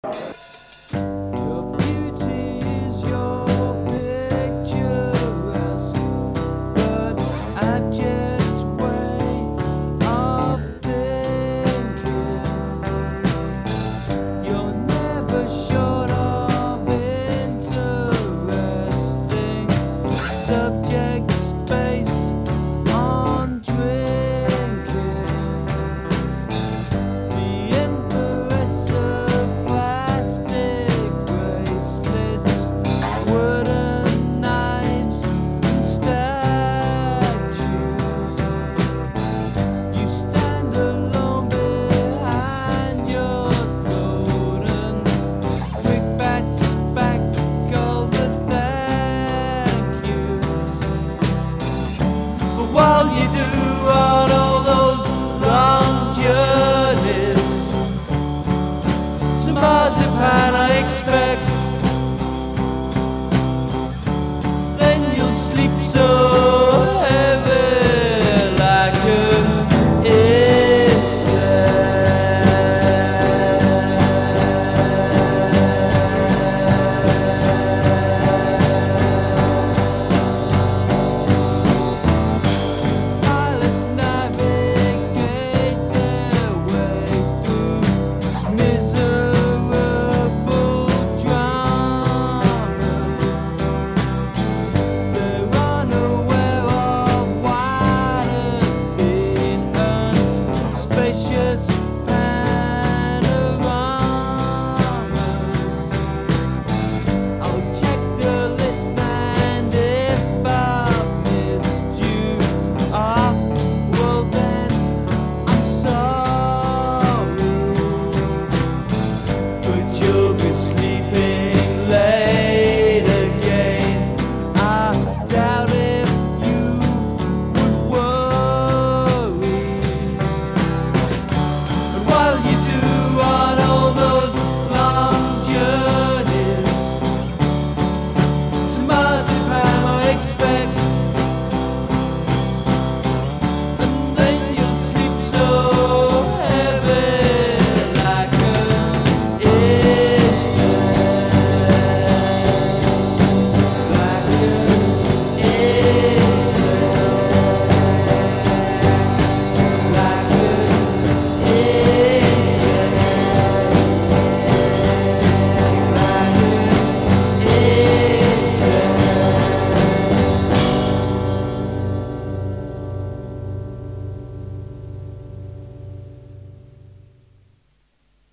Your beauty is your picturesque but abject way of thinking. You're never short of interesting subjects based on drinking. The empress of plastic bracelets, wooden knives and statues. You stand alone behind your throne and brickbats back all the thank yous. But while you do on all those long journeys to Marzipan, I expect